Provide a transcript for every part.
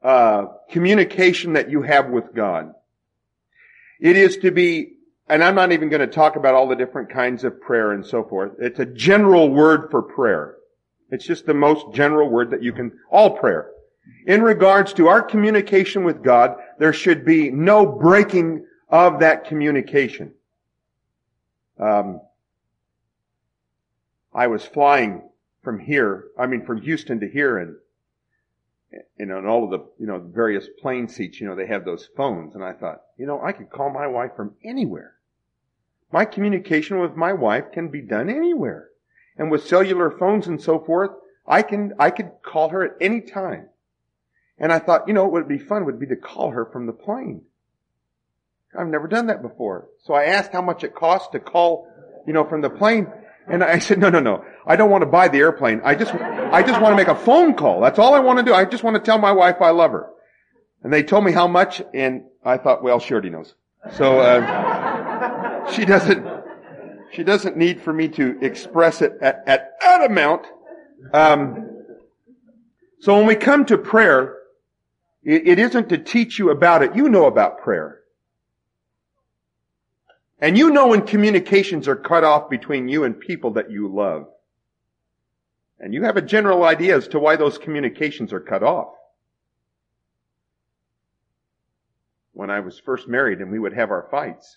communication that you have with God. It is to be, and I'm not even going to talk about all the different kinds of prayer and so forth. It's a general word for prayer. It's just the most general word that you can, all prayer. In regards to our communication with God, there should be no breaking of that communication. I was flying from Houston to here, and on all of the, various plane seats, they have those phones, and I thought, I could call my wife from anywhere. My communication with my wife can be done anywhere. And with cellular phones and so forth, I could call her at any time. And I thought, what would be fun would be to call her from the plane. I've never done that before. So I asked how much it cost to call, from the plane. And I said, no. I don't want to buy the airplane. I just want to make a phone call. That's all I want to do. I just want to tell my wife I love her. And they told me how much, and I thought, well, she already knows. So, she doesn't need for me to express it at that amount. So when we come to prayer, it isn't to teach you about it. You know about prayer. And you know when communications are cut off between you and people that you love. And you have a general idea as to why those communications are cut off. When I was first married and we would have our fights,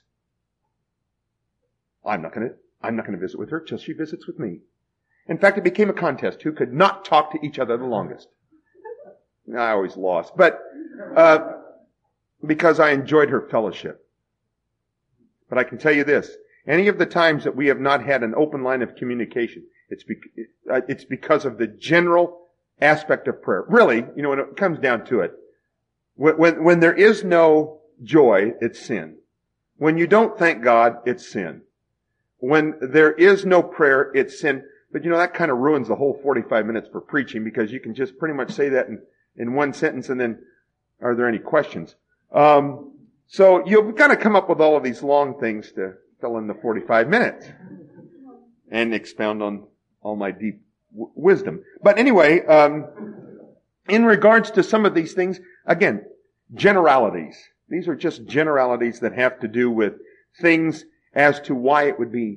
I'm not going to visit with her till she visits with me. In fact, it became a contest who could not talk to each other the longest. I always lost, but because I enjoyed her fellowship. But I can tell you this, any of the times that we have not had an open line of communication, it's because of the general aspect of prayer. Really, when it comes down to it, when there is no joy, it's sin. When you don't thank God, it's sin. When there is no prayer, it's sin. But that kind of ruins the whole 45 minutes for preaching, because you can just pretty much say that in one sentence, and then, are there any questions? So you've got to come up with all of these long things to fill in the 45 minutes and expound on all my deep wisdom. But anyway, in regards to some of these things, again, generalities. These are just generalities that have to do with things as to why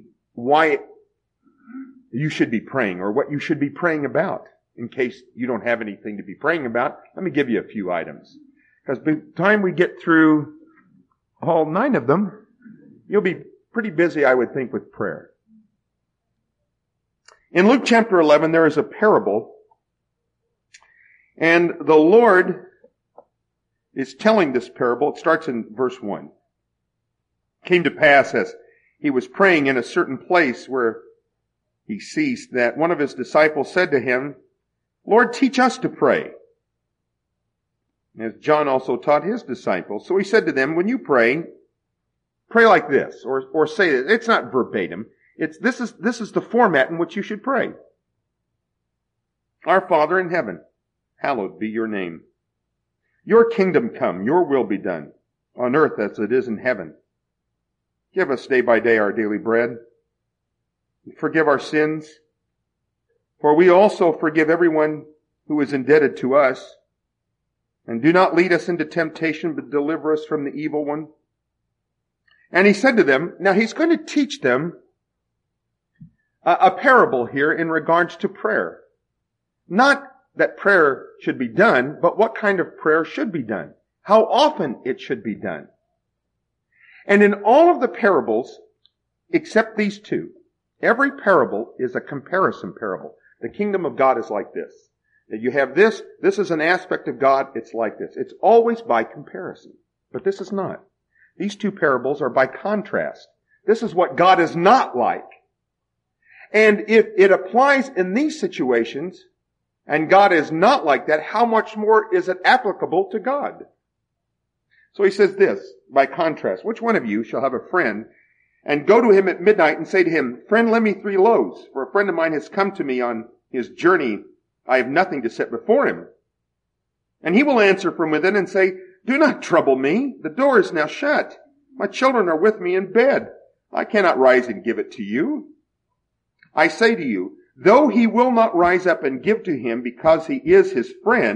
you should be praying, or what you should be praying about. In case you don't have anything to be praying about, let me give you a few items. Because by the time we get through all 9 of them, you'll be pretty busy, I would think, with prayer. In Luke chapter 11, there is a parable, and the Lord is telling this parable. It starts in verse 1. It came to pass as he was praying in a certain place where he ceased, that one of his disciples said to him, Lord, teach us to pray, as John also taught his disciples. So he said to them, when you pray like this, or say it. It's not verbatim. This is the format in which you should pray. Our Father in heaven, hallowed be your name. Your kingdom come, your will be done, on earth as it is in heaven. Give us day by day our daily bread. Forgive our sins, for we also forgive everyone who is indebted to us. And do not lead us into temptation, but deliver us from the evil one. And he said to them, now he's going to teach them a parable here in regards to prayer. Not that prayer should be done, but what kind of prayer should be done. How often it should be done. And in all of the parables, except these 2, every parable is a comparison parable. The kingdom of God is like this. That you have this is an aspect of God, it's like this. It's always by comparison. But this is not. These 2 parables are by contrast. This is what God is not like. And if it applies in these situations, and God is not like that, how much more is it applicable to God? So he says this, by contrast, which one of you shall have a friend and go to him at midnight and say to him, friend, lend me 3 loaves, for a friend of mine has come to me on his journey. I have nothing to set before him. And he will answer from within and say, do not trouble me. The door is now shut. My children are with me in bed. I cannot rise and give it to you. I say to you, though he will not rise up and give to him because he is his friend,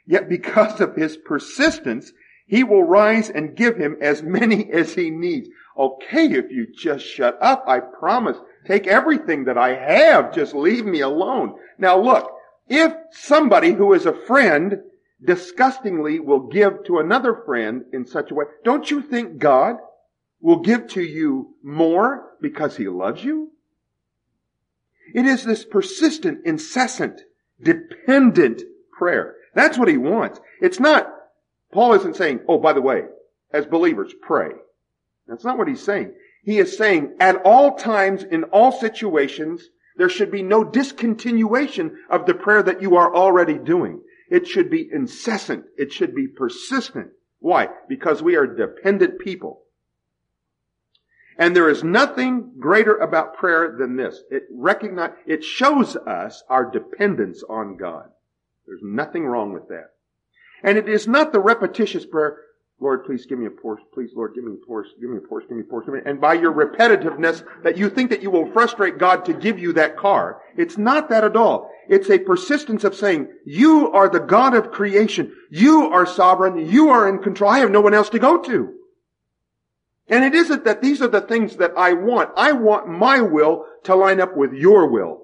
Yet because of his persistence, he will rise and give him as many as he needs. Okay, if you just shut up, I promise. Take everything that I have. Just leave me alone. Now look, if somebody who is a friend disgustingly will give to another friend in such a way, don't you think God will give to you more because he loves you? It is this persistent, incessant, dependent prayer. That's what he wants. It's not, Paul isn't saying, oh, by the way, as believers, pray. That's not what he's saying. He is saying, at all times, in all situations, there should be no discontinuation of the prayer that you are already doing. It should be incessant. It should be persistent. Why? Because we are dependent people. And there is nothing greater about prayer than this. It shows us our dependence on God. There's nothing wrong with that. And it is not the repetitious prayer, Lord, please give me a Porsche. Please, Lord, give me a Porsche. Give me a Porsche. Give me a Porsche. And by your repetitiveness, that you think that you will frustrate God to give you that car. It's not that at all. It's a persistence of saying, you are the God of creation. You are sovereign. You are in control. I have no one else to go to. And it isn't that these are the things that I want. I want my will to line up with your will.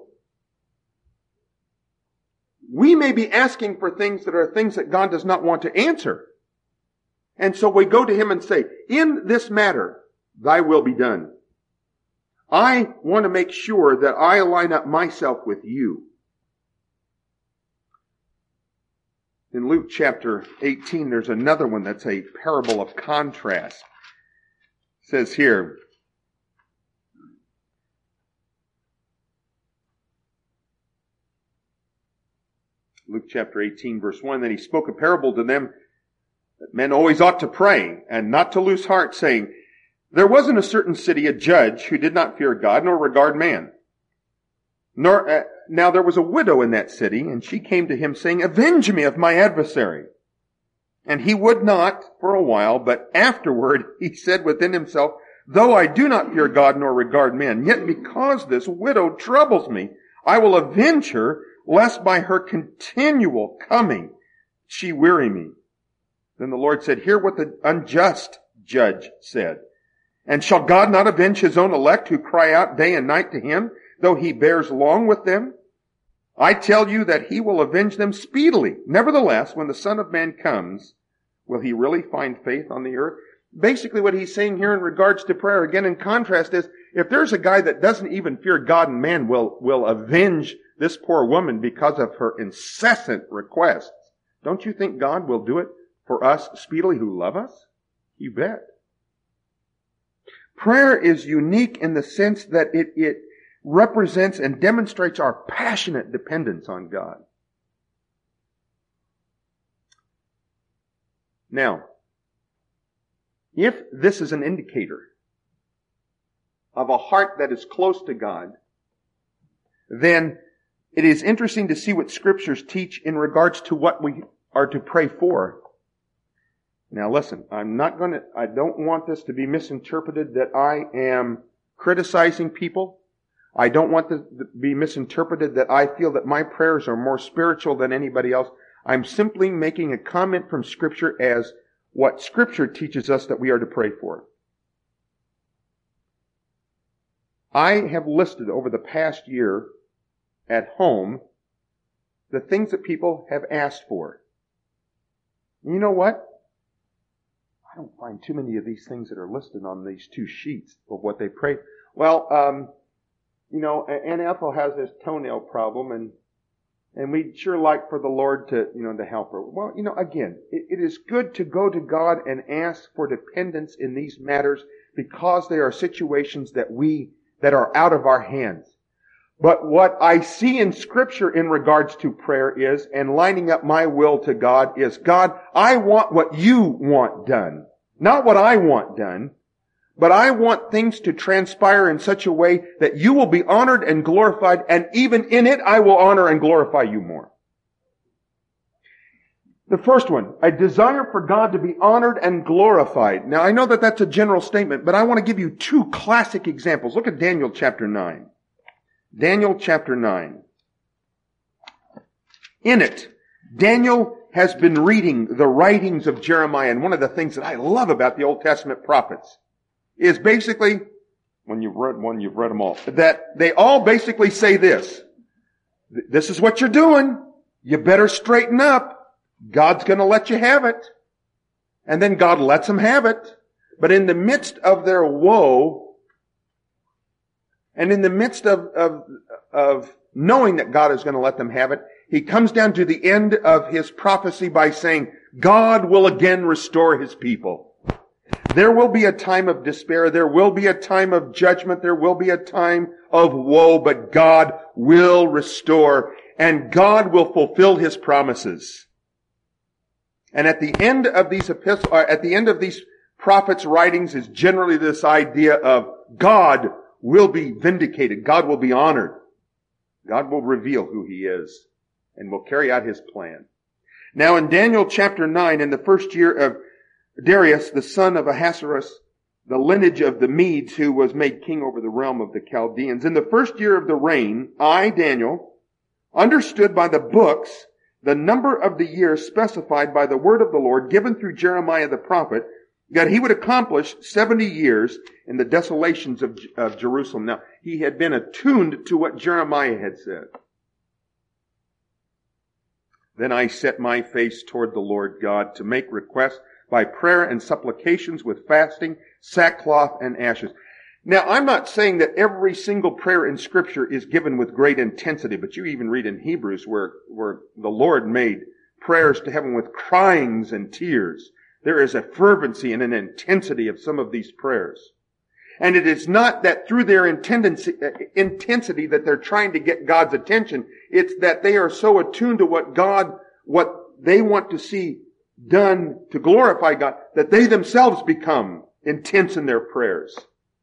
We may be asking for things that are things that God does not want to answer. And so we go to him and say, in this matter, thy will be done. I want to make sure that I line up myself with you. In Luke chapter 18, there's another one that's a parable of contrast. It says here, Luke chapter 18, verse 1, then he spoke a parable to them that men always ought to pray and not to lose heart, saying, there was in a certain city a judge who did not fear God nor regard man. Now there was a widow in that city, and she came to him saying, avenge me of my adversary. And he would not for a while, but afterward he said within himself, though I do not fear God nor regard men, yet because this widow troubles me, I will avenge her, lest by her continual coming she weary me. Then the Lord said, hear what the unjust judge said. And shall God not avenge his own elect who cry out day and night to him, though he bears long with them? I tell you that he will avenge them speedily. Nevertheless, when the Son of Man comes, will he really find faith on the earth? Basically what he's saying here in regards to prayer, again in contrast, is if there's a guy that doesn't even fear God and man will avenge this poor woman because of her incessant requests, don't you think God will do it for us speedily who love us? You bet. Prayer is unique in the sense that it represents and demonstrates our passionate dependence on God. Now, if this is an indicator of a heart that is close to God, then it is interesting to see what scriptures teach in regards to what we are to pray for. Now listen, I don't want this to be misinterpreted that I am criticizing people. I don't want this to be misinterpreted that I feel that my prayers are more spiritual than anybody else. I'm simply making a comment from Scripture as what Scripture teaches us that we are to pray for. I have listed over the past year at home the things that people have asked for. And you know what? I don't find too many of these things that are listed on these two sheets of what they prayed. Well, Aunt Ethel has this toenail problem, and we'd sure like for the Lord to help her. Well, again, it is good to go to God and ask for dependence in these matters because they are situations that are out of our hands. But what I see in Scripture in regards to prayer is, and lining up my will to God is, God, I want what you want done. Not what I want done, but I want things to transpire in such a way that you will be honored and glorified, and even in it I will honor and glorify you more. The first one, a desire for God to be honored and glorified. Now I know that that's a general statement, but I want to give you two classic examples. Look at Daniel chapter 9. Daniel chapter 9. In it, Daniel has been reading the writings of Jeremiah, and one of the things that I love about the Old Testament prophets is basically, when you've read one, you've read them all, that they all basically say this: this is what you're doing. You better straighten up. God's going to let you have it. And then God lets them have it. But in the midst of their woe, and in the midst of knowing that God is going to let them have it, he comes down to the end of his prophecy by saying, God will again restore his people. There will be a time of despair. There will be a time of judgment. There will be a time of woe, but God will restore, and God will fulfill his promises. And at the end of these prophets' writings is generally this idea of God will be vindicated. God will be honored. God will reveal who he is and will carry out his plan. Now in Daniel chapter 9, in the first year of Darius, the son of Ahasuerus, the lineage of the Medes, who was made king over the realm of the Chaldeans, in the first year of the reign, I, Daniel, understood by the books the number of the years specified by the word of the Lord given through Jeremiah the prophet, that he would accomplish 70 years in the desolations of Jerusalem. Now, he had been attuned to what Jeremiah had said. Then I set my face toward the Lord God to make request by prayer and supplications with fasting, sackcloth, and ashes. Now, I'm not saying that every single prayer in Scripture is given with great intensity, but you even read in Hebrews where the Lord made prayers to heaven with cryings and tears. There is a fervency and an intensity of some of these prayers. And it is not that through their intensity that they're trying to get God's attention. It's that they are so attuned to what they want to see done to glorify God, that they themselves become intense in their prayers.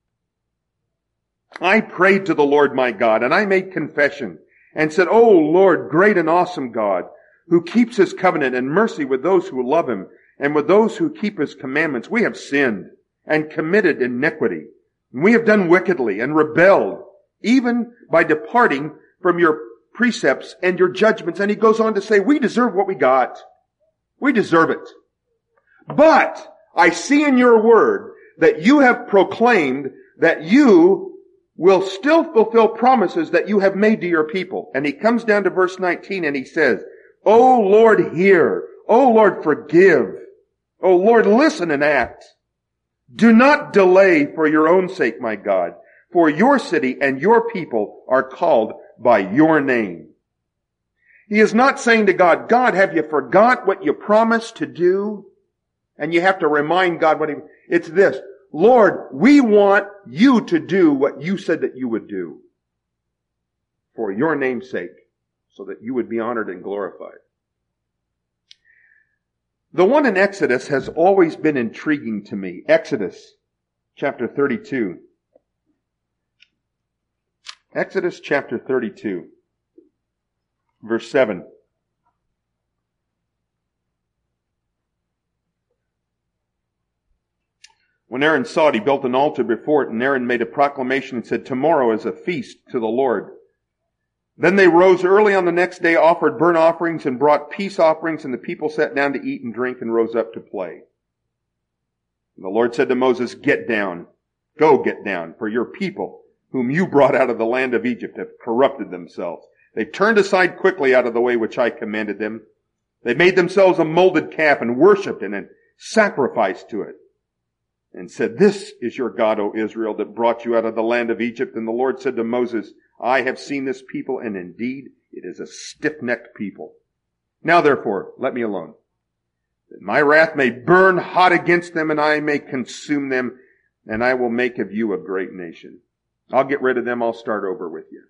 I prayed to the Lord my God, and I made confession, and said, O Lord, great and awesome God, who keeps his covenant and mercy with those who love him, and with those who keep his commandments, we have sinned and committed iniquity. We have done wickedly and rebelled, even by departing from your precepts and your judgments. And he goes on to say, we deserve what we got. We deserve it. But I see in your word that you have proclaimed that you will still fulfill promises that you have made to your people. And he comes down to verse 19 and he says, O Lord, hear. O Lord, forgive. O Lord, listen and act. Do not delay for your own sake, my God, for your city and your people are called by your name. He is not saying to God, God, have you forgot what you promised to do? And you have to remind God it's this. Lord, we want you to do what you said that you would do for your name's sake, so that you would be honored and glorified. The one in Exodus has always been intriguing to me. Exodus chapter 32. Exodus chapter 32, verse 7. When Aaron saw it, he built an altar before it, and Aaron made a proclamation and said, tomorrow is a feast to the Lord. Then they rose early on the next day, offered burnt offerings, and brought peace offerings, and the people sat down to eat and drink and rose up to play. And the Lord said to Moses, get down, go get down, for your people, whom you brought out of the land of Egypt, have corrupted themselves. They turned aside quickly out of the way which I commanded them. They made themselves a molded calf and worshipped it and sacrificed to it, and said, this is your God, O Israel, that brought you out of the land of Egypt. And the Lord said to Moses, I have seen this people, and indeed it is a stiff-necked people. Now therefore, let me alone, that my wrath may burn hot against them, and I may consume them, and I will make of you a great nation. I'll get rid of them. I'll start over with you.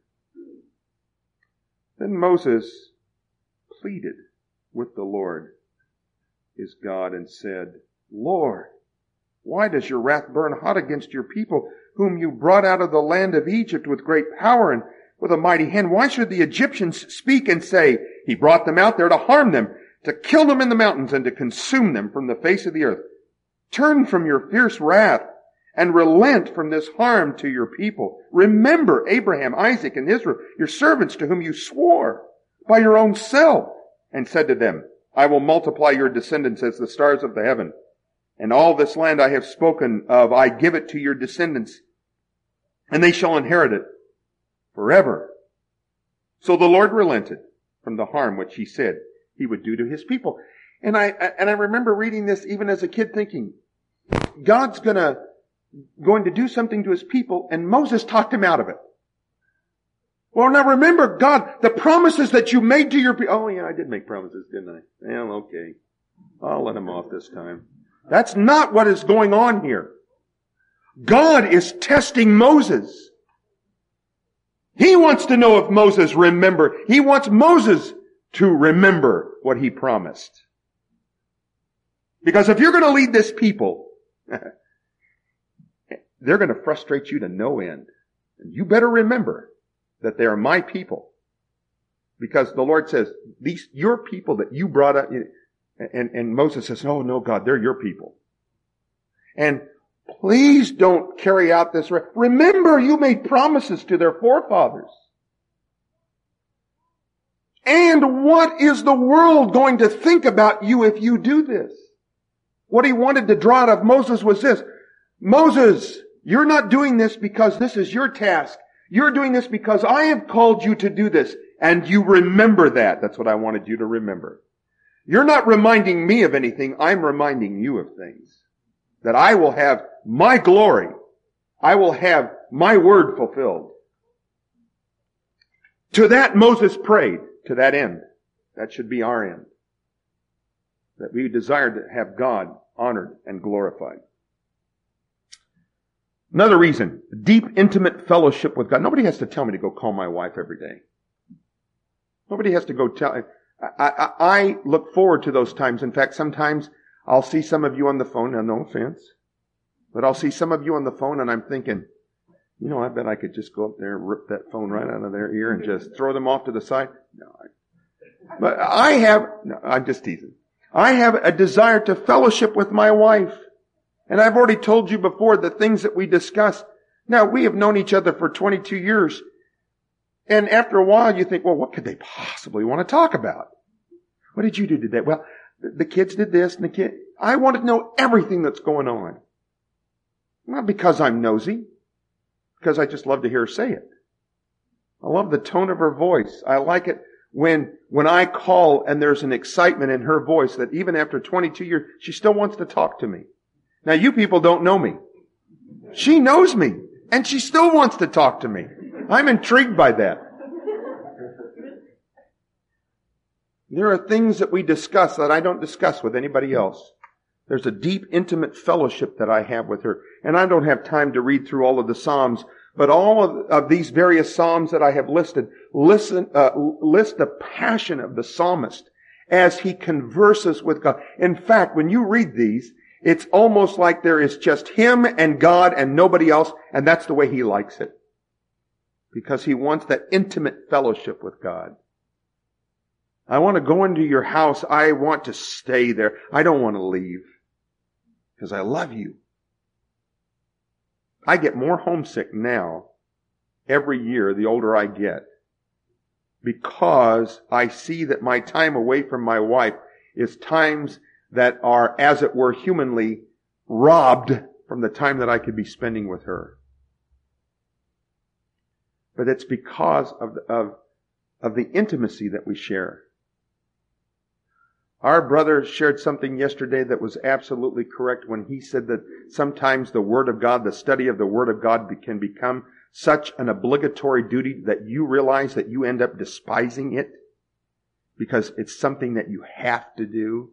Then Moses pleaded with the Lord, his God, and said, Lord, why does your wrath burn hot against your people, whom you brought out of the land of Egypt with great power and with a mighty hand? Why should the Egyptians speak and say, he brought them out there to harm them, to kill them in the mountains, and to consume them from the face of the earth? Turn from your fierce wrath and relent from this harm to your people. Remember Abraham, Isaac, and Israel, your servants, to whom you swore by your own self, and said to them, I will multiply your descendants as the stars of the heaven. And all this land I have spoken of, I give it to your descendants, and they shall inherit it forever. So the Lord relented from the harm which he said he would do to his people. And I remember reading this even as a kid thinking, God's going to do something to his people, and Moses talked him out of it. Well, now remember, God, the promises that you made to your people. Oh yeah, I did make promises, didn't I? Well, okay. I'll let him off this time. That's not what is going on here. God is testing Moses. He wants to know if Moses remembered. He wants Moses to remember what he promised. Because if you're going to lead this people, they're going to frustrate you to no end. And you better remember that they are my people. Because the Lord says, your people that you brought up, and Moses says, oh no, God, they're your people. And please don't carry out this. Remember, you made promises to their forefathers. And what is the world going to think about you if you do this? What he wanted to draw out of Moses was this. Moses, you're not doing this because this is your task. You're doing this because I have called you to do this. And you remember that. That's what I wanted you to remember. You're not reminding me of anything. I'm reminding you of things. That I will have my glory. I will have my word fulfilled. To that Moses prayed. To that end. That should be our end. That we desire to have God honored and glorified. Another reason, deep, intimate fellowship with God. Nobody has to tell me to go call my wife every day. Nobody has to go tell. I look forward to those times. In fact, sometimes I'll see some of you on the phone. Now, no offense, but I'll see some of you on the phone and I'm thinking, I bet I could just go up there and rip that phone right out of their ear and just throw them off to the side. No, I'm just teasing. I have a desire to fellowship with my wife. And I've already told you before the things that we discuss. Now, we have known each other for 22 years. And after a while, you think, well, what could they possibly want to talk about? What did you do today? Well, the kids did this and I want to know everything that's going on. Not because I'm nosy. Because I just love to hear her say it. I love the tone of her voice. I like it when I call and there's an excitement in her voice that even after 22 years, she still wants to talk to me. Now you people don't know me. She knows me and she still wants to talk to me. I'm intrigued by that. There are things that we discuss that I don't discuss with anybody else. There's a deep, intimate fellowship that I have with her. And I don't have time to read through all of the Psalms, but all of these various Psalms that I have listed, list the passion of the psalmist as he converses with God. In fact, when you read these, it's almost like there is just him and God and nobody else, and that's the way he likes it. Because he wants that intimate fellowship with God. I want to go into your house. I want to stay there. I don't want to leave. Because I love you. I get more homesick now every year the older I get. Because I see that my time away from my wife is times that are, as it were, humanly robbed from the time that I could be spending with her. But it's because of the intimacy that we share. Our brother shared something yesterday that was absolutely correct when he said that sometimes the Word of God, the study of the Word of God can become such an obligatory duty that you realize that you end up despising it because it's something that you have to do.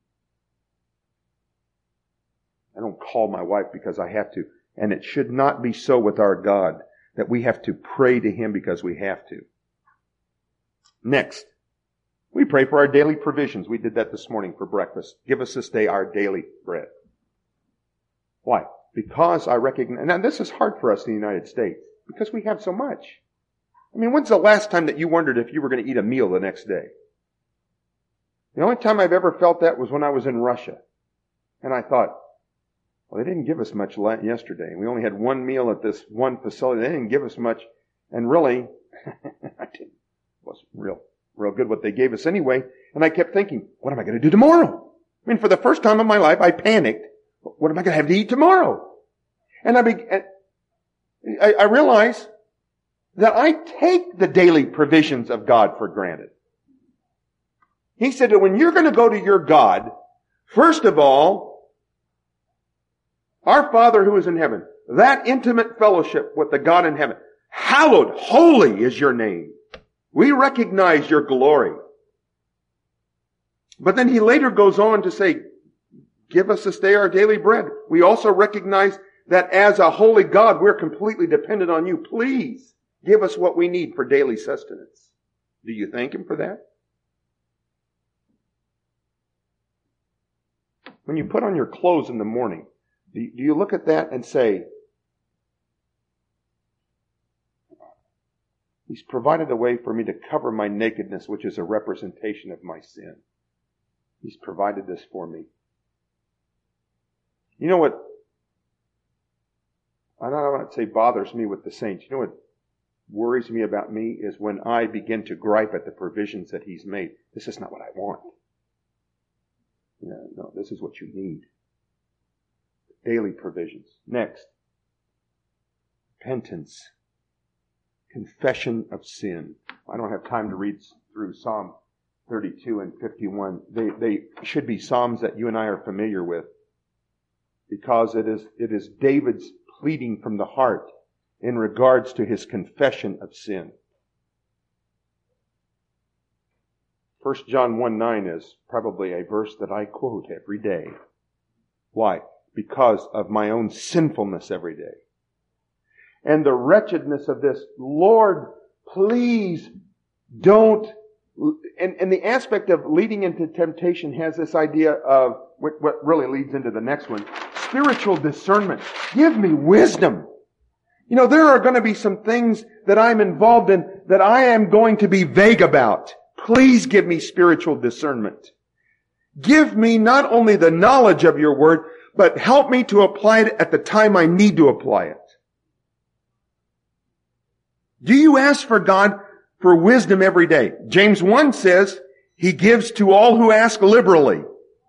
I don't call my wife because I have to. And it should not be so with our God that we have to pray to Him because we have to. Next, we pray for our daily provisions. We did that this morning for breakfast. Give us this day our daily bread. Why? Because I recognize, and this is hard for us in the United States, because we have so much. I mean, when's the last time that you wondered if you were going to eat a meal the next day? The only time I've ever felt that was when I was in Russia. And I thought, well, they didn't give us much yesterday. We only had one meal at this one facility. They didn't give us much. And really, it wasn't real good what they gave us anyway. And I kept thinking, what am I going to do tomorrow? I mean, for the first time in my life, I panicked. What am I going to have to eat tomorrow? And I realized that I take the daily provisions of God for granted. He said that when you're going to go to your God, first of all, our Father who is in heaven, that intimate fellowship with the God in heaven, hallowed, holy is your name. We recognize your glory. But then he later goes on to say, give us this day our daily bread. We also recognize that as a holy God, we're completely dependent on you. Please give us what we need for daily sustenance. Do you thank him for that? When you put on your clothes in the morning, do you look at that and say, he's provided a way for me to cover my nakedness, which is a representation of my sin. He's provided this for me. You know what? I don't want to say bothers me with the saints. You know what worries me about me is when I begin to gripe at the provisions that he's made. This is not what I want. No, this is what you need. Daily provisions. Next. Repentance. Confession of sin. I don't have time to read through Psalm 32 and 51. They should be Psalms that you and I are familiar with, because it is David's pleading from the heart in regards to his confession of sin. 1 John 1:9 is probably a verse that I quote every day. Why? Because of my own sinfulness every day. And the wretchedness of this. Lord, please don't. And the aspect of leading into temptation has this idea of what really leads into the next one. Spiritual discernment. Give me wisdom. You know, there are going to be some things that I'm involved in that I am going to be vague about. Please give me spiritual discernment. Give me not only the knowledge of your word, but help me to apply it at the time I need to apply it. Do you ask for God for wisdom every day? James 1 says, he gives to all who ask liberally.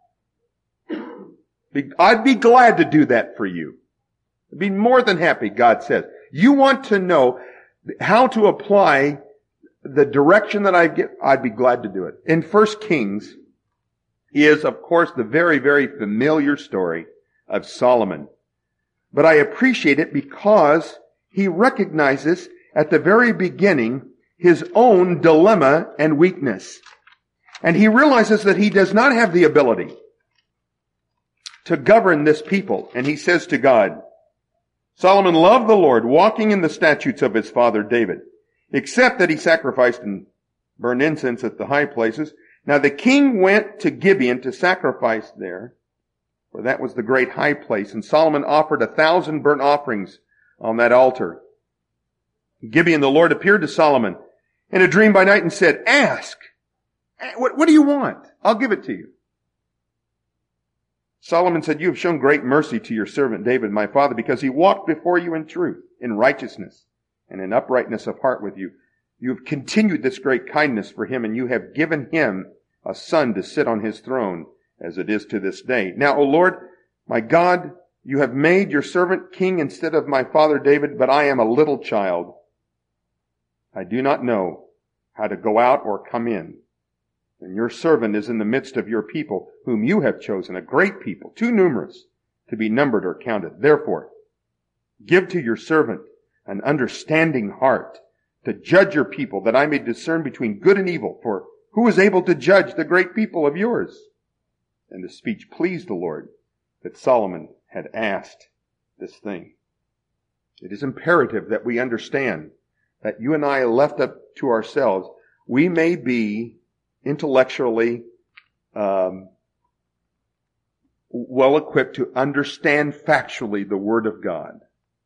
I'd be glad to do that for you. I'd be more than happy, God says. You want to know how to apply the direction that I get, I'd be glad to do it. In 1 Kings is, of course, the very, very familiar story of Solomon. But I appreciate it because he recognizes at the very beginning his own dilemma and weakness. And he realizes that he does not have the ability to govern this people. And he says to God, Solomon loved the Lord, walking in the statutes of his father David, except that he sacrificed and burned incense at the high places. Now the king went to Gibeon to sacrifice there, for that was the great high place. And Solomon offered 1,000 burnt offerings on that altar. In Gibeon, the Lord appeared to Solomon in a dream by night and said, ask. What do you want? I'll give it to you. Solomon said, you have shown great mercy to your servant David, my father, because he walked before you in truth, in righteousness, and in uprightness of heart with you. You have continued this great kindness for him, and you have given him a son to sit on his throne, as it is to this day. Now, O Lord, my God, you have made your servant king instead of my father David, but I am a little child. I do not know how to go out or come in. And your servant is in the midst of your people, whom you have chosen, a great people, too numerous to be numbered or counted. Therefore, give to your servant an understanding heart to judge your people, that I may discern between good and evil. For who is able to judge the great people of yours? And the speech pleased the Lord that Solomon had asked this thing. It is imperative that we understand that you and I, left up to ourselves, we may be intellectually well equipped to understand factually the Word of God.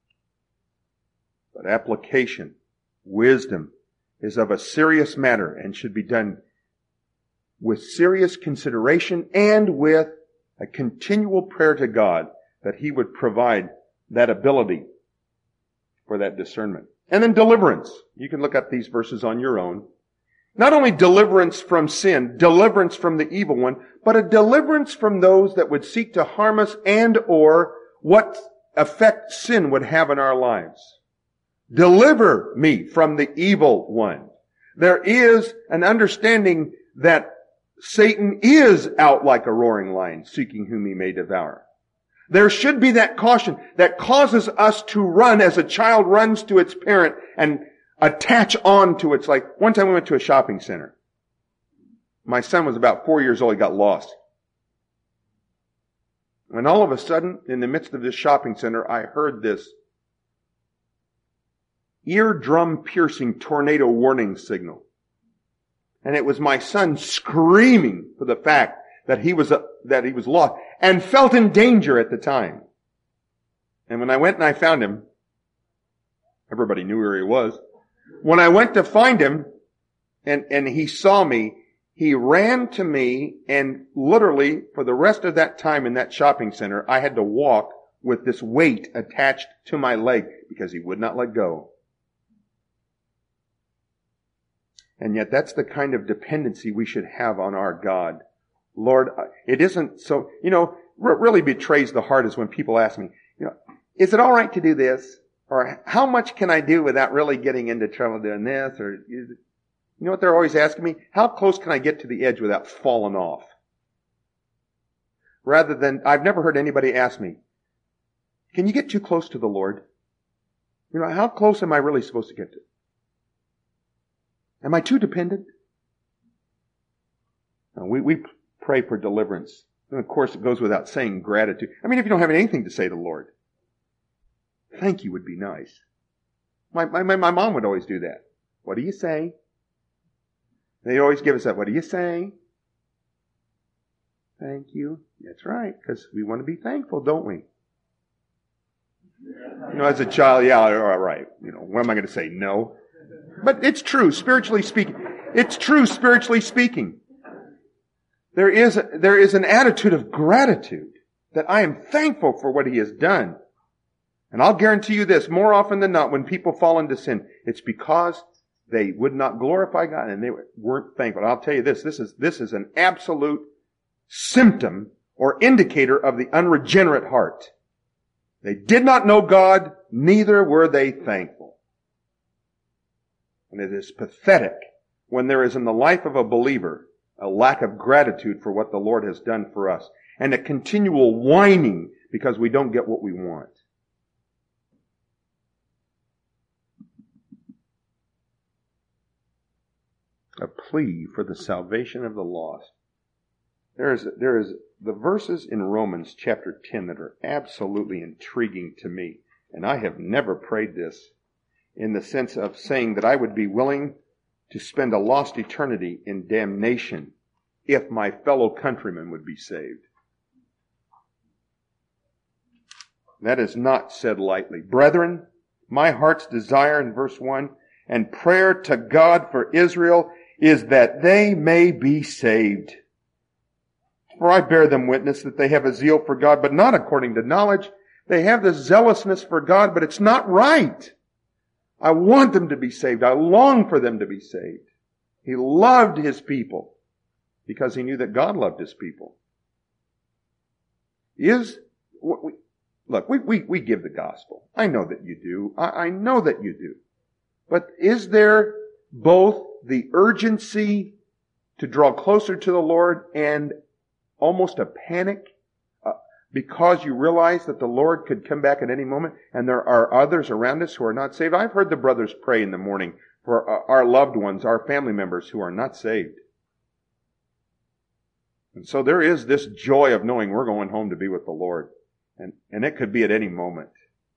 But application, wisdom, is of a serious matter and should be done with serious consideration and with a continual prayer to God that He would provide that ability for that discernment. And then deliverance. You can look up these verses on your own. Not only deliverance from sin, deliverance from the evil one, but a deliverance from those that would seek to harm us and or what effect sin would have in our lives. Deliver me from the evil one. There is an understanding that Satan is out like a roaring lion, seeking whom he may devour. There should be that caution that causes us to run as a child runs to its parent and attach on to its, like, one time we went to a shopping center. My son was about 4 years old. He got lost. And all of a sudden, in the midst of this shopping center, I heard this eardrum-piercing tornado warning signal. And it was my son screaming for the fact that he was lost and felt in danger at the time. And when I went and I found him, everybody knew where he was. When I went to find him and he saw me, he ran to me, and literally for the rest of that time in that shopping center, I had to walk with this weight attached to my leg because he would not let go. And yet that's the kind of dependency we should have on our God. Lord, it isn't so, what really betrays the heart is when people ask me, is it all right to do this? Or how much can I do without really getting into trouble doing this? Or you know what they're always asking me? How close can I get to the edge without falling off? Rather than, I've never heard anybody ask me, can you get too close to the Lord? How close am I really supposed to get to? Am I too dependent? No, we pray for deliverance. And of course it goes without saying gratitude. If you don't have anything to say to the Lord, thank you would be nice. My mom would always do that. What do you say? They always give us that. What do you say? Thank you. That's right, because we want to be thankful, don't we? As a child, yeah, all right. What am I going to say? No. But it's true, spiritually speaking. It's true, spiritually speaking. There is an attitude of gratitude that I am thankful for what He has done. And I'll guarantee you this, more often than not, when people fall into sin, it's because they would not glorify God and they weren't thankful. I'll tell you this is an absolute symptom or indicator of the unregenerate heart. They did not know God, neither were they thankful. And it is pathetic when there is in the life of a believer a lack of gratitude for what the Lord has done for us and a continual whining because we don't get what we want. A plea for the salvation of the lost. There is the verses in Romans chapter 10 that are absolutely intriguing to me. And I have never prayed this in the sense of saying that I would be willing to spend a lost eternity in damnation if my fellow countrymen would be saved. That is not said lightly. Brethren, my heart's desire in verse 1 and prayer to God for Israel is that they may be saved. For I bear them witness that they have a zeal for God, but not according to knowledge. They have this zealousness for God, but it's not right. I want them to be saved. I long for them to be saved. He loved His people because He knew that God loved His people. We give the gospel. I know that you do. I know that you do. But is there both the urgency to draw closer to the Lord and almost a panic because you realize that the Lord could come back at any moment and there are others around us who are not saved? I've heard the brothers pray in the morning for our loved ones, our family members who are not saved. And so there is this joy of knowing we're going home to be with the Lord. And it could be at any moment.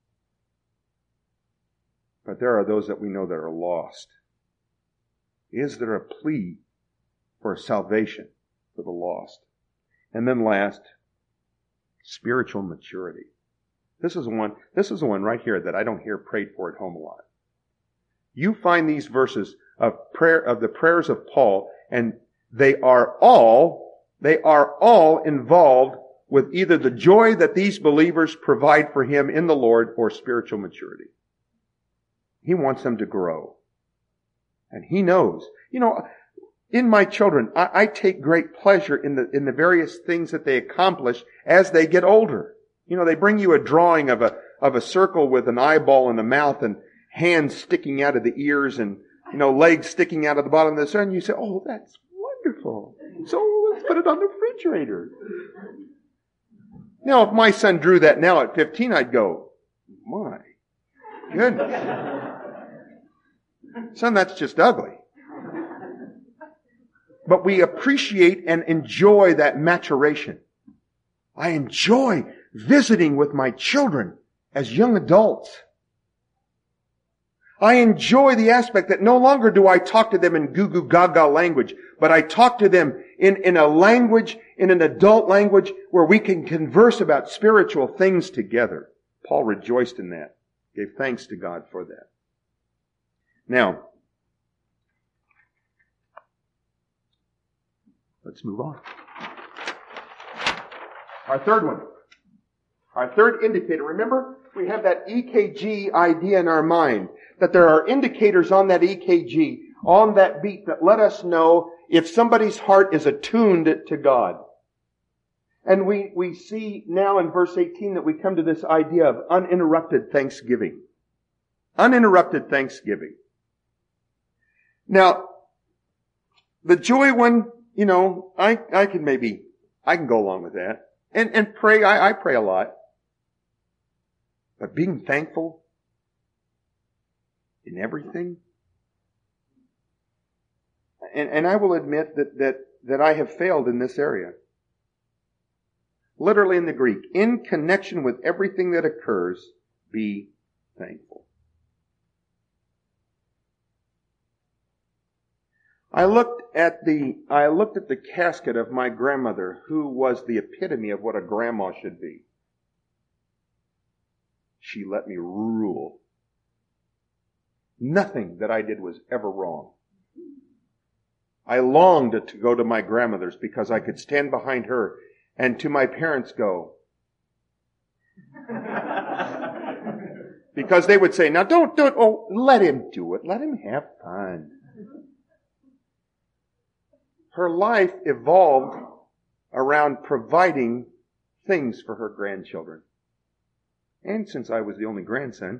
But there are those that we know that are lost. Is there a plea for salvation for the lost? And then last, spiritual maturity. This is one right here that I don't hear prayed for at home a lot. You find these verses of the prayers of Paul, and they are all involved with either the joy that these believers provide for him in the Lord or spiritual maturity. He wants them to grow. And he knows. In my children, I take great pleasure in the various things that they accomplish as they get older. You know, they bring you a drawing of a circle with an eyeball and a mouth and hands sticking out of the ears and, you know, legs sticking out of the bottom of the sun. And you say, oh, that's wonderful. So let's put it on the refrigerator. Now, if my son drew that now at 15, I'd go, my goodness. Son, that's just ugly. But we appreciate and enjoy that maturation. I enjoy visiting with my children as young adults. I enjoy the aspect that no longer do I talk to them in goo-goo gaga language, but I talk to them in a language, in an adult language, where we can converse about spiritual things together. Paul rejoiced in that. Gave thanks to God for that. Now, let's move on. Our third one. Our third indicator. Remember, we have that EKG idea in our mind, that there are indicators on that EKG, on that beat, that let us know if somebody's heart is attuned to God. And we see now in verse 18 that we come to this idea of uninterrupted thanksgiving. Uninterrupted thanksgiving. Now, the joy one, you know, I can go along with that. And pray, I pray a lot. But being thankful in everything. And I will admit that I have failed in this area. Literally in the Greek, in connection with everything that occurs, be thankful. I looked at the casket of my grandmother, who was the epitome of what a grandma should be. She let me rule. Nothing that I did was ever wrong. I longed to go to my grandmother's because I could stand behind her and to my parents go. Because they would say, now don't, let him do it. Let him have fun. Her life evolved around providing things for her grandchildren. And since I was the only grandson,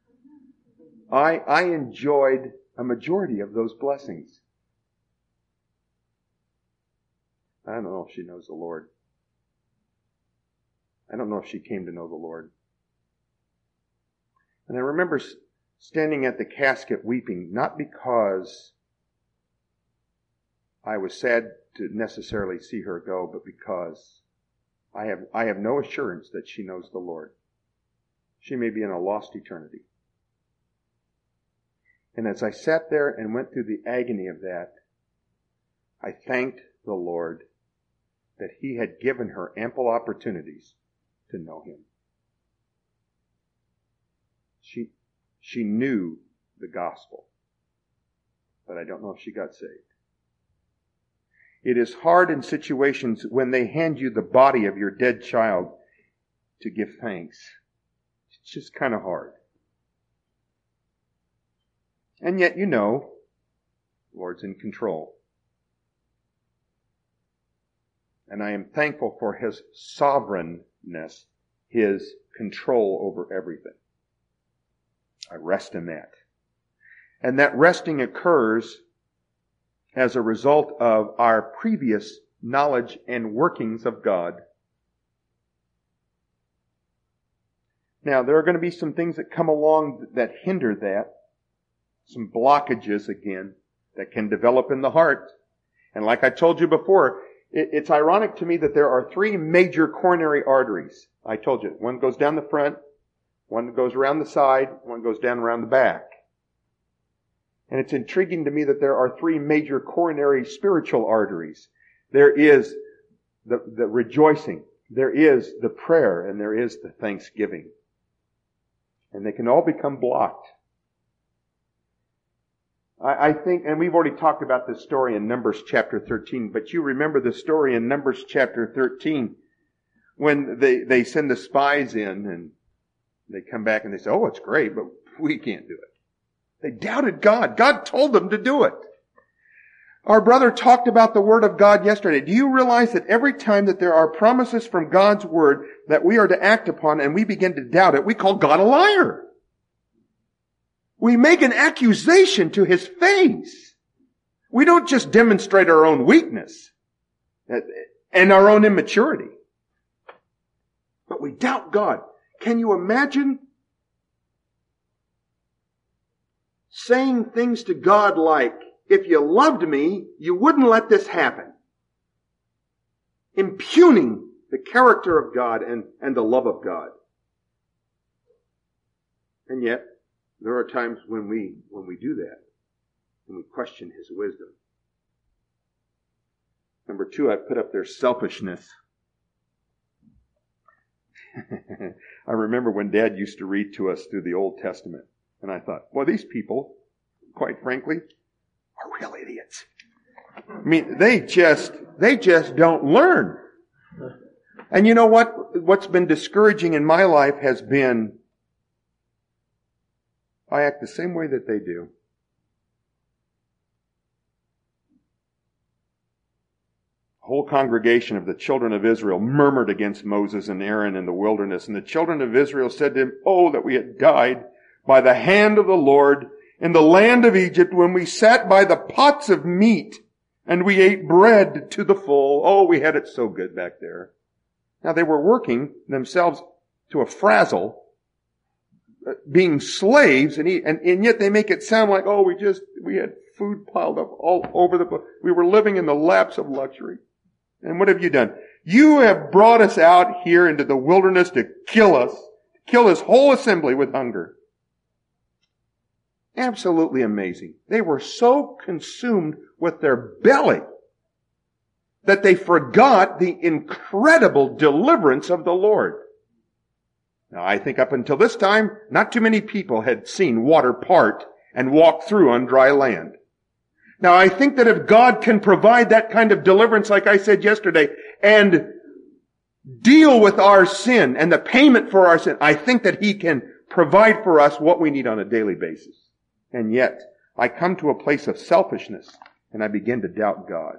I enjoyed a majority of those blessings. I don't know if she knows the Lord. I don't know if she came to know the Lord. And I remember standing at the casket weeping, not because I was sad to necessarily see her go, but because I have no assurance that she knows the Lord. She may be in a lost eternity. And as I sat there and went through the agony of that, I thanked the Lord that He had given her ample opportunities to know Him. She knew the gospel, but I don't know if she got saved. It is hard in situations when they hand you the body of your dead child to give thanks. It's just kind of hard. And yet, you know, the Lord's in control. And I am thankful for His sovereignness, His control over everything. I rest in that. And that resting occurs as a result of our previous knowledge and workings of God. Now, there are going to be some things that come along that hinder that. Some blockages, again, that can develop in the heart. And like I told you before, it's ironic to me that there are three major coronary arteries. I told you, one goes down the front, one goes around the side, one goes down around the back. And it's intriguing to me that there are three major coronary spiritual arteries. There is the rejoicing, there is the prayer, and there is the thanksgiving. And they can all become blocked. I think, and we've already talked about this story in Numbers chapter 13, but you remember the story in Numbers chapter 13 when they send the spies in and they come back and they say, oh, it's great, but we can't do it. They doubted God. God told them to do it. Our brother talked about the Word of God yesterday. Do you realize that every time that there are promises from God's Word that we are to act upon and we begin to doubt it, we call God a liar? We make an accusation to His face. We don't just demonstrate our own weakness and our own immaturity, but we doubt God. Can you imagine saying things to God like, if you loved me, you wouldn't let this happen? Impugning the character of God and the love of God. And yet, there are times when we do that, when we question His wisdom. Number 2, I put up there selfishness. I remember when Dad used to read to us through the Old Testament, and I thought, well, these people, quite frankly, are real idiots. I mean, they just don't learn. And you know what? What's been discouraging in my life has been, I act the same way that they do. The whole congregation of the children of Israel murmured against Moses and Aaron in the wilderness, and the children of Israel said to him, oh, that we had died by the hand of the Lord in the land of Egypt, when we sat by the pots of meat and we ate bread to the full. Oh, we had it so good back there. Now they were working themselves to a frazzle, being slaves, and yet they make it sound like, oh, we had food piled up all over we were living in the laps of luxury. And what have you done? You have brought us out here into the wilderness to kill this whole assembly with hunger. Absolutely amazing. They were so consumed with their belly that they forgot the incredible deliverance of the Lord. Now, I think up until this time, not too many people had seen water part and walk through on dry land. Now, I think that if God can provide that kind of deliverance, like I said yesterday, and deal with our sin and the payment for our sin, I think that He can provide for us what we need on a daily basis. And yet, I come to a place of selfishness and I begin to doubt God.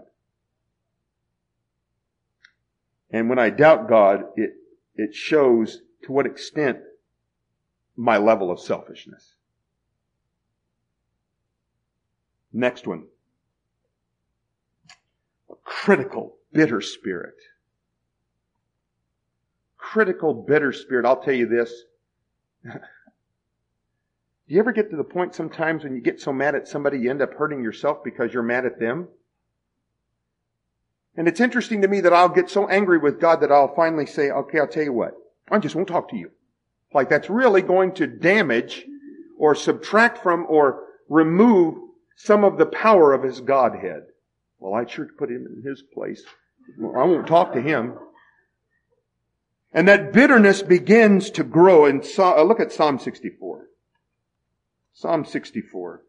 And when I doubt God, it shows to what extent my level of selfishness. Next one. A critical, bitter spirit. Critical, bitter spirit. I'll tell you this. Do you ever get to the point sometimes when you get so mad at somebody you end up hurting yourself because you're mad at them? And it's interesting to me that I'll get so angry with God that I'll finally say, okay, I'll tell you what. I just won't talk to you. Like that's really going to damage or subtract from or remove some of the power of His Godhead. Well, I sure put Him in His place. I won't talk to Him. And that bitterness begins to grow. And look at Psalm 64. Psalm 64.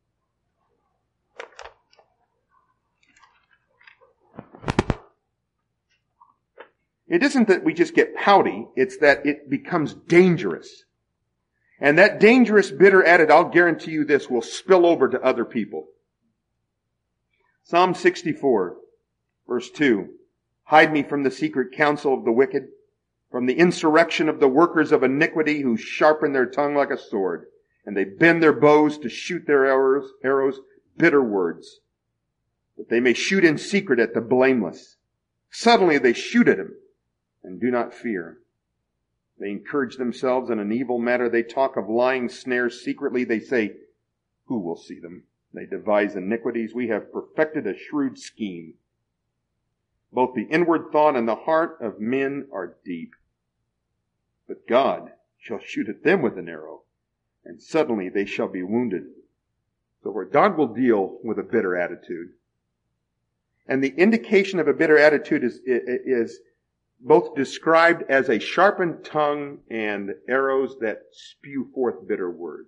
It isn't that we just get pouty, it's that it becomes dangerous. And that dangerous, bitter attitude, I'll guarantee you this, will spill over to other people. Psalm 64, verse 2. Hide me from the secret counsel of the wicked, from the insurrection of the workers of iniquity who sharpen their tongue like a sword, and they bend their bows to shoot their arrows, bitter words, that they may shoot in secret at the blameless. Suddenly they shoot at him and do not fear. They encourage themselves in an evil matter. They talk of lying snares secretly. They say, who will see them? They devise iniquities. We have perfected a shrewd scheme. Both the inward thought and the heart of men are deep. But God shall shoot at them with an arrow, and suddenly they shall be wounded. So where God will deal with a bitter attitude. And the indication of a bitter attitude is both described as a sharpened tongue and arrows that spew forth bitter words.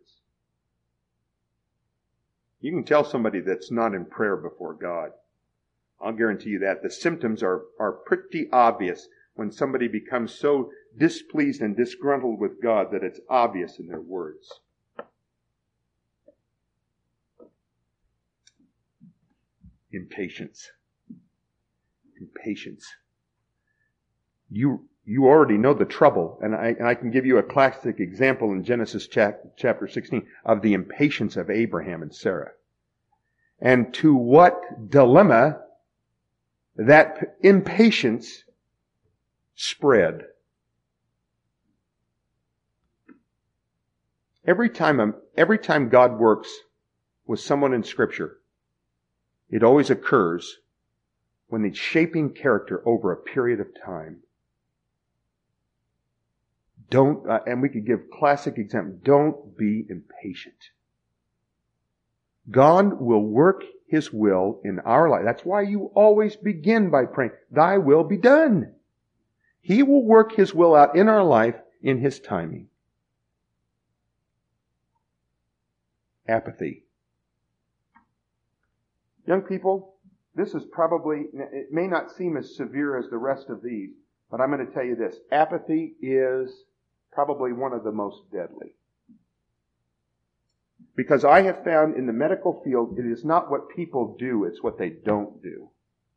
You can tell somebody that's not in prayer before God. I'll guarantee you that. The symptoms are pretty obvious when somebody becomes so displeased and disgruntled with God that it's obvious in their words. Impatience. Impatience. You already know the trouble, and I can give you a classic example in Genesis chapter 16 of the impatience of Abraham and Sarah. And to what dilemma that impatience spread. Every time God works with someone in Scripture, it always occurs when it's shaping character over a period of time. And we could give classic examples, don't be impatient. God will work His will in our life. That's why you always begin by praying, Thy will be done. He will work His will out in our life in His timing. Apathy. Young people, this is probably, it may not seem as severe as the rest of these, but I'm going to tell you this. Apathy is probably one of the most deadly. Because I have found in the medical field, it is not what people do, it's what they don't do.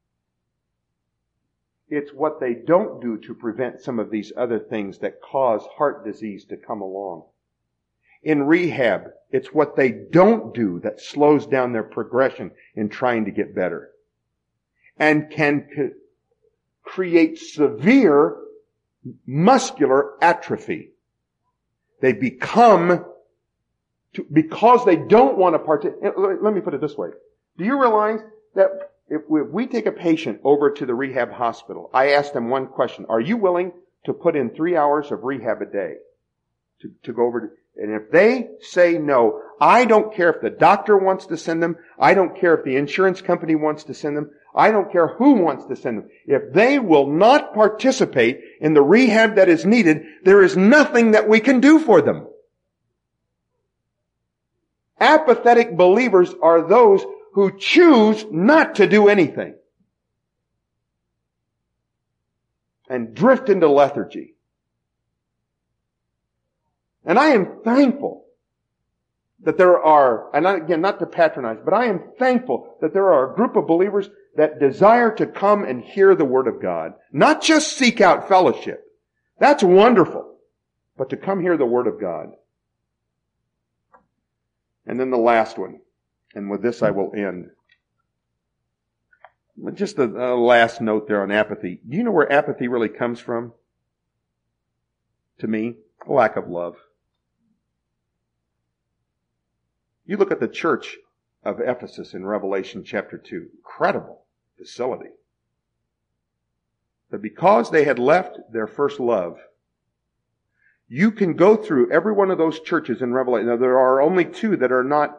It's what they don't do to prevent some of these other things that cause heart disease to come along. In rehab, it's what they don't do that slows down their progression in trying to get better. And can create severe muscular atrophy. They become, because they don't want to participate. Let me put it this way. Do you realize that if we take a patient over to the rehab hospital, I ask them one question. Are you willing to put in 3 hours of rehab a day to go over to, and if they say no, I don't care if the doctor wants to send them. I don't care if the insurance company wants to send them. I don't care who wants to send them. If they will not participate in the rehab that is needed, there is nothing that we can do for them. Apathetic believers are those who choose not to do anything and drift into lethargy. And I am thankful that there are, and again, not to patronize, but I am thankful that there are a group of believers that desire to come and hear the Word of God. Not just seek out fellowship. That's wonderful. But to come hear the Word of God. And then the last one. And with this I will end. Just a last note there on apathy. Do you know where apathy really comes from? To me, a lack of love. You look at the church of Ephesus in Revelation chapter 2. Incredible facility. But because they had left their first love, you can go through every one of those churches in Revelation. Now, there are only 2 that are not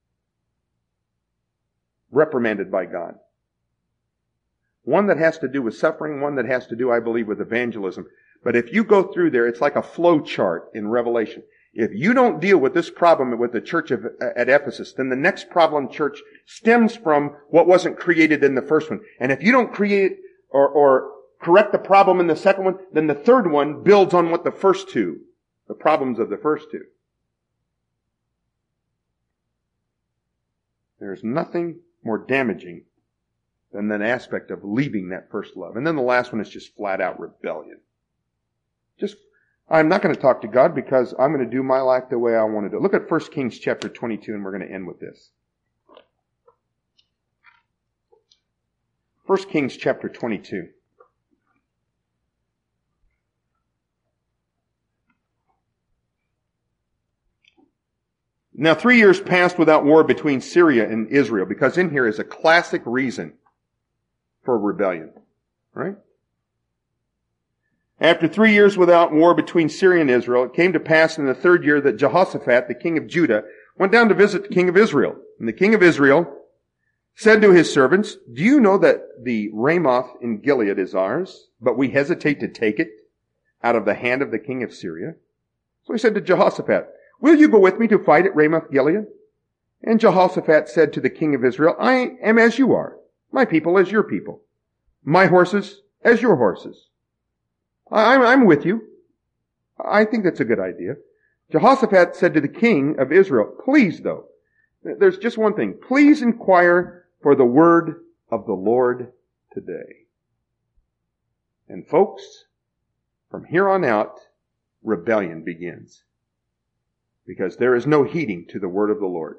reprimanded by God. One that has to do with suffering, one that has to do, I believe, with evangelism. But if you go through there, it's like a flow chart in Revelation. If you don't deal with this problem with the church at Ephesus, then the next problem church stems from what wasn't created in the first one. And if you don't create or correct the problem in the second one, then the third one builds on what the first 2, the problems of the first 2. There's nothing more damaging than that aspect of leaving that first love. And then the last one is just flat out rebellion. I'm not going to talk to God because I'm going to do my life the way I want to do it. Look at 1 Kings chapter 22 and we're going to end with this. 1 Kings chapter 22. Now 3 years passed without war between Syria and Israel, because in here is a classic reason for rebellion. Right? After 3 years without war between Syria and Israel, it came to pass in the 3rd year that Jehoshaphat, the king of Judah, went down to visit the king of Israel. And the king of Israel said to his servants, "Do you know that the Ramoth in Gilead is ours, but we hesitate to take it out of the hand of the king of Syria?" So he said to Jehoshaphat, "Will you go with me to fight at Ramoth Gilead?" And Jehoshaphat said to the king of Israel, "I am as you are, my people as your people, my horses as your horses. I'm with you. I think that's a good idea." Jehoshaphat said to the king of Israel, "Please, though, there's just one thing. Please inquire for the word of the Lord today. And folks, from here on out, rebellion begins. Because there is no heeding to the word of the Lord.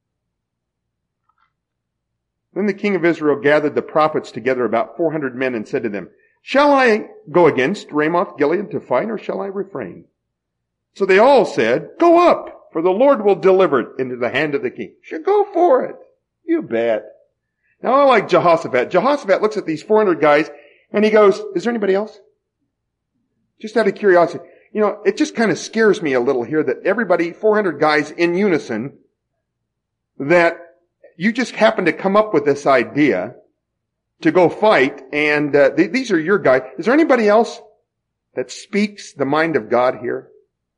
Then the king of Israel gathered the prophets together, about 400 men, and said to them, "Shall I go against Ramoth Gilead to fight, or shall I refrain?" So they all said, "Go up, for the Lord will deliver it into the hand of the king." "Should go for it." "You bet." Now I like Jehoshaphat. Jehoshaphat looks at these 400 guys, and he goes, "Is there anybody else?" Just out of curiosity. You know, it just kind of scares me a little here that everybody, 400 guys in unison, that you just happen to come up with this idea to go fight, and these are your guys. Is there anybody else that speaks the mind of God here?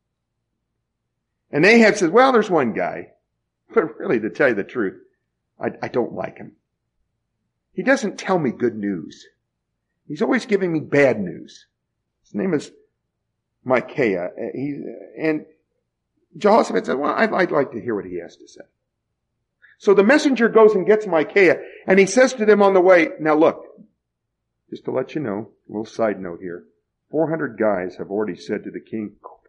And Ahab says, "Well, there's one guy. But really, to tell you the truth, I don't like him. He doesn't tell me good news. He's always giving me bad news. His name is Micaiah." And Jehoshaphat said, "Well, I'd like to hear what he has to say." So the messenger goes and gets Micaiah, and he says to them on the way, "Now look, just to let you know, a little side note here, 400 guys have already said to the king,